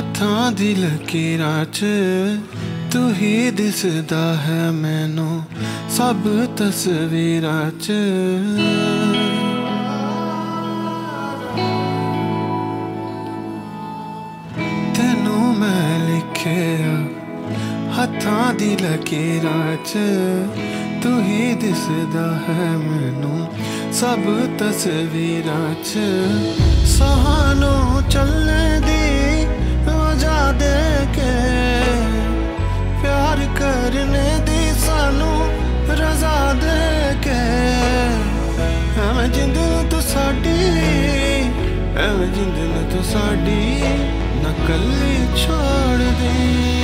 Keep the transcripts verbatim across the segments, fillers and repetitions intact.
हत्थां दी लकीरां च तू ही दिसदा है मैनू सब तस्वीरां च। तेनू मैं लिखिया हत्थां दी लकीरां च तू ही दिसदा है मैनू सब तस्वीरां च। सहानू चलने दी वजह दे के प्यार करने दी सानू रजा दे के एवें जिंद तू साडी एवें जिंद तू साडी ना कल्ली छोड़ दे।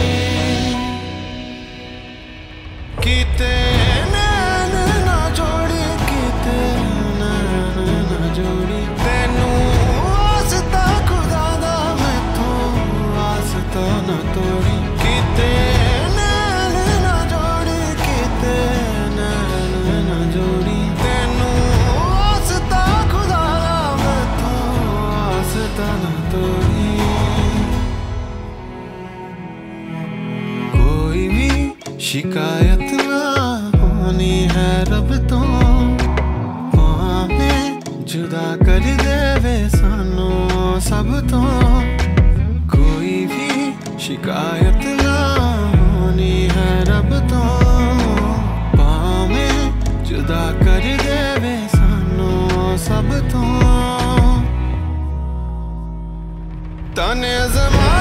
कीते नैन ना जोड़ी कीते नैन ना जोड़ी तेनू आसता खुदा दा मैथों आसता ना तोड़ी। कीते नैन ना जोड़ी कीते नैन ना जोड़ी तेनू आसता खुदा दा मैथों आसता ना तोड़ी। कोई भी शिकायत ना होनी है रब तो भावें जुदा कर देवे सानू सब तो। कोई भी शिकायत ना होनी है रब तो भावें जुदा कर देवे सानू सब तो। तने ज़माने